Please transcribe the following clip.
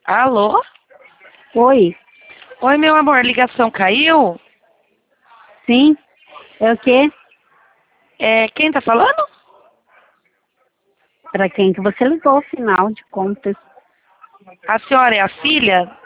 Alô? Oi, Oi, meu amor, a ligação caiu? sim, é o quê? Quem tá falando? Para quem que você ligou, afinal de contas? A senhora é a filha?